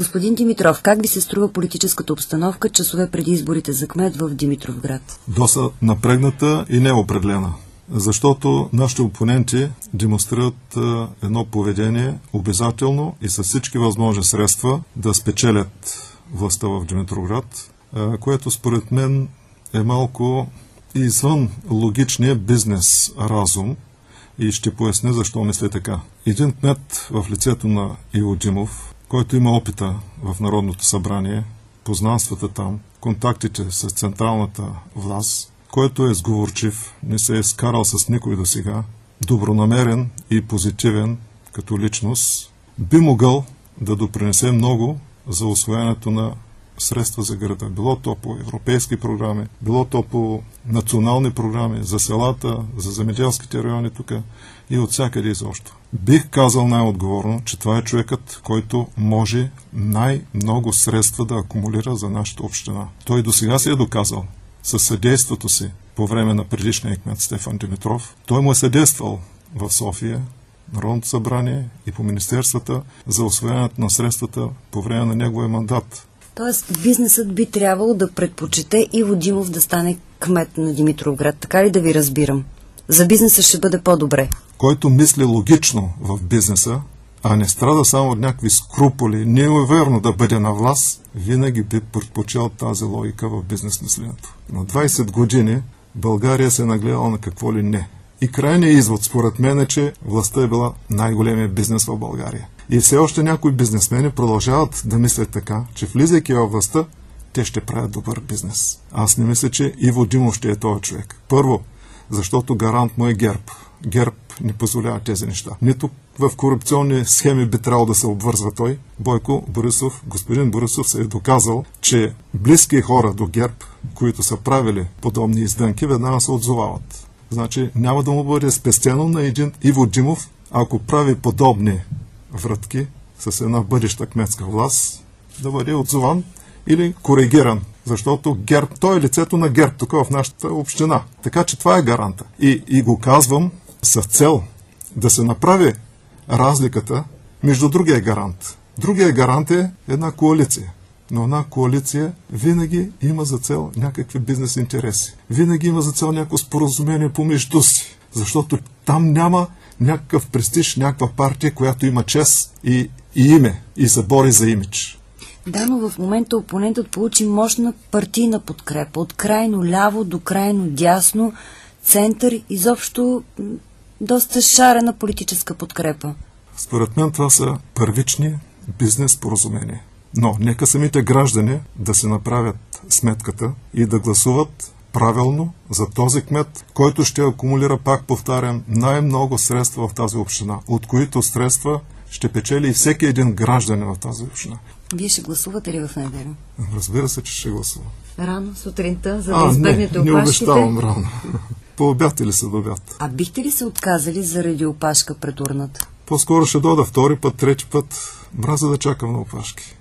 Господин Димитров, как ви се струва политическата обстановка часове преди изборите за кмет в Димитровград? Доста напрегната и неопределена. Защото нашите опоненти демонстрират едно поведение обязателно и с всички възможни средства да спечелят властта в Димитровград, което според мен е малко извън логичния бизнес разум и ще поясня защо мисля така. Един кмет в лицето на Иво Димов, който има опита в Народното събрание, познанствата там, контактите с централната власт, който е сговорчив, не се е скарал с никой до сега, добронамерен и позитивен като личност, би могъл да допринесе много за усвоението на средства за града. Било то по европейски програми, било то по национални програми за селата, за земеделските райони тук и от всякъде изобщо. Бих казал най-отговорно, че това е човекът, който може най-много средства да акумулира за нашата община. Той до сега се е доказал със съдейството си по време на предишния кмет Стефан Димитров. Той му е съдействал в София, Народното събрание и по министерствата за усвояването на средствата по време на неговия мандат. Тоест бизнесът би трябвало да предпочете Иво Димов да стане кмет на Димитровград. Така ли да ви разбирам? За бизнеса ще бъде по-добре. Който мисли логично в бизнеса, а не страда само от някакви скруполи, не е верно да бъде на власт, винаги би предпочел тази логика в бизнес мисленето. На 20 години България се е нагледала на какво ли не. И крайният извод, според мен, е, че властта е била най-големия бизнес в България. И все още някои бизнесмени продължават да мислят така, че влизайки във властта, те ще правят добър бизнес. Аз не мисля, че Иво Димов ще е този човек. Първо, защото гарант му е ГЕРБ. ГЕРБ не позволява тези неща. Нито в корупционни схеми би трябвало да се обвързва той. Бойко Борисов, господин Борисов се е доказал, че близки хора до ГЕРБ, които са правили подобни издънки, веднага се отзовават. Значи няма да му бъде спестено на един Иво Димов, ако прави подобни вратки с една бъдеща кметска власт, да бъде отзован или коригиран. Защото ГЕРБ, той е лицето на ГЕРБ тук в нашата община. Така че това е гаранта. И го казвам с цел да се направи разликата между другия гарант. Другия гарант е една коалиция. Но една коалиция винаги има за цел някакви бизнес интереси. Винаги има за цел някакво споразумение помежду си. Защото там няма някакъв престиж, някаква партия, която има чест и име и се бори за имидж. Да, но в момента опонентът получи мощна партийна подкрепа. От крайно ляво до крайно дясно, център, изобщо доста шарена политическа подкрепа. Според мен това са първични бизнес споразумения. Но нека самите граждани да се направят сметката и да гласуват правилно за този кмет, който ще акумулира, пак повтарям, най-много средства в тази община, от които средства ще печели и всеки един гражданин в тази община. Вие ще гласувате ли в неделя? Разбира се, че ще гласувам. Рано сутринта, за да избегнете опашките? Не обещавам рано. По обяд или след обяд. А бихте ли се отказали заради опашка пред урната? По-скоро ще дойда втори път, трети път. Мразя да чакам на опашки.